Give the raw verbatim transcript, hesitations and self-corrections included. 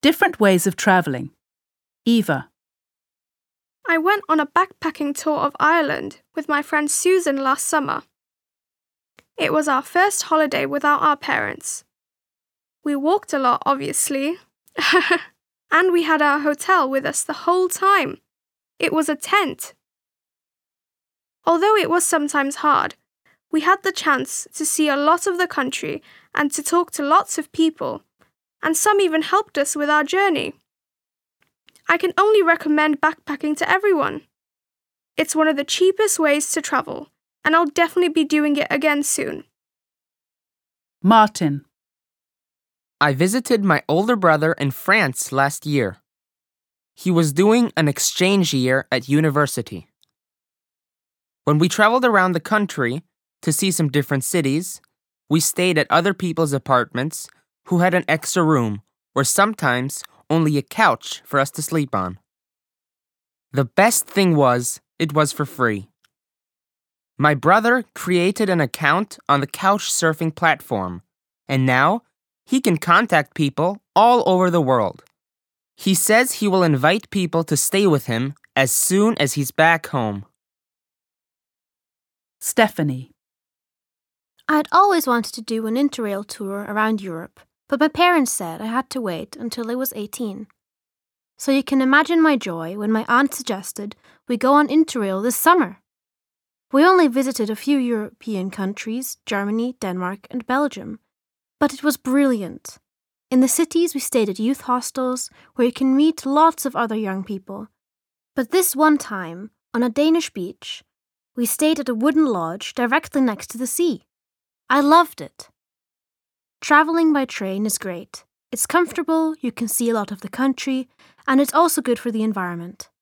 Different ways of travelling. Eva. I went on a backpacking tour of Ireland with my friend Susan last summer. It was our first holiday without our parents. We walked a lot, obviously, and we had our hotel with us the whole time. It was a tent. Although it was sometimes hard, we had the chance to see a lot of the country and to talk to lots of people, and some even helped us with our journey. I can only recommend backpacking to everyone. It's one of the cheapest ways to travel, and I'll definitely be doing it again soon. Martin. I visited my older brother in France last year. He was doing an exchange year at university. When we traveled around the country to see some different cities, we stayed at other people's apartments who had an extra room or sometimes only a couch for us to sleep on. The best thing was, it was for free. My brother created an account on the couch surfing platform, and now he can contact people all over the world. He says he will invite people to stay with him as soon as he's back home. Stephanie. I'd always wanted to do an interrail tour around Europe, but my parents said I had to wait until I was eighteen. So you can imagine my joy when my aunt suggested we go on interrail this summer. We only visited a few European countries, Germany, Denmark and Belgium, but it was brilliant. In the cities we stayed at youth hostels where you can meet lots of other young people. But this one time, on a Danish beach, we stayed at a wooden lodge directly next to the sea. I loved it. Travelling by train is great. It's comfortable, you can see a lot of the country, and it's also good for the environment.